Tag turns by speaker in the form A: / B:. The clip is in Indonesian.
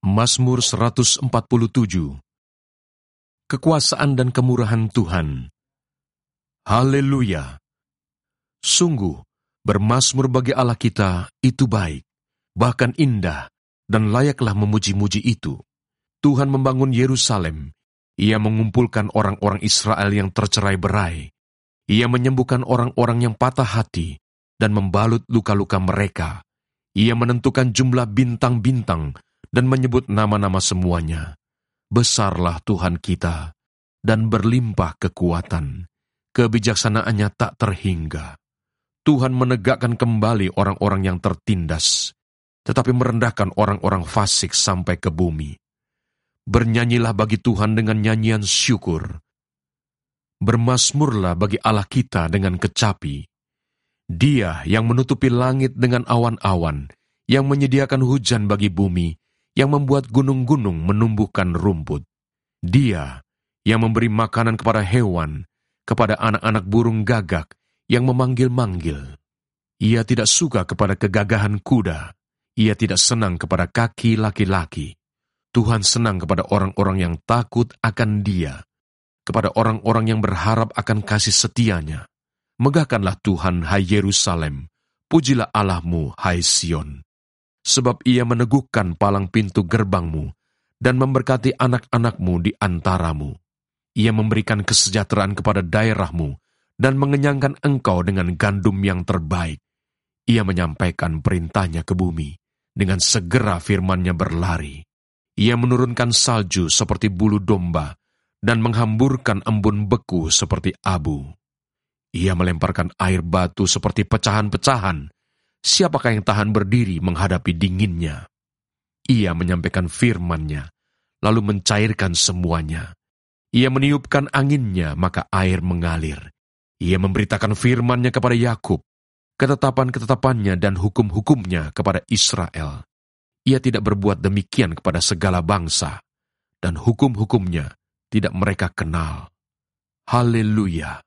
A: Mazmur 147. Kekuasaan dan kemurahan Tuhan. Haleluya! Sungguh, bermazmur bagi Allah kita itu baik, bahkan indah, dan layaklah memuji-muji itu. Tuhan membangun Yerusalem. Ia mengumpulkan orang-orang Israel yang tercerai-berai. Ia menyembuhkan orang-orang yang patah hati dan membalut luka-luka mereka. Ia menentukan jumlah bintang-bintang dan menyebut nama-nama semuanya. Besarlah Tuhan kita, dan berlimpah kekuatan. Kebijaksanaannya tak terhingga. Tuhan menegakkan kembali orang-orang yang tertindas, tetapi merendahkan orang-orang fasik sampai ke bumi. Bernyanyilah bagi Tuhan dengan nyanyian syukur. Bermazmurlah bagi Allah kita dengan kecapi. Dia yang menutupi langit dengan awan-awan, yang menyediakan hujan bagi bumi, yang membuat gunung-gunung menumbuhkan rumput. Dia yang memberi makanan kepada hewan, kepada anak-anak burung gagak yang memanggil-manggil. Ia tidak suka kepada kegagahan kuda. Ia tidak senang kepada kaki laki-laki. Tuhan senang kepada orang-orang yang takut akan Dia, kepada orang-orang yang berharap akan kasih setianya. Megahkanlah Tuhan, hai Yerusalem. Pujilah Allahmu, hai Sion. Sebab Ia meneguhkan palang pintu gerbangmu dan memberkati anak-anakmu di antaramu. Ia memberikan kesejahteraan kepada daerahmu dan mengenyangkan engkau dengan gandum yang terbaik. Ia menyampaikan perintahnya ke bumi, dengan segera firman-Nya berlari. Ia menurunkan salju seperti bulu domba dan menghamburkan embun beku seperti abu. Ia melemparkan air batu seperti pecahan-pecahan. Siapakah yang tahan berdiri menghadapi dinginnya? Ia menyampaikan firman-Nya, lalu mencairkan semuanya. Ia meniupkan anginnya, maka air mengalir. Ia memberitakan firman-Nya kepada Yakub, ketetapan-ketetapannya dan hukum-hukumnya kepada Israel. Ia tidak berbuat demikian kepada segala bangsa, dan hukum-hukumnya tidak mereka kenal. Haleluya!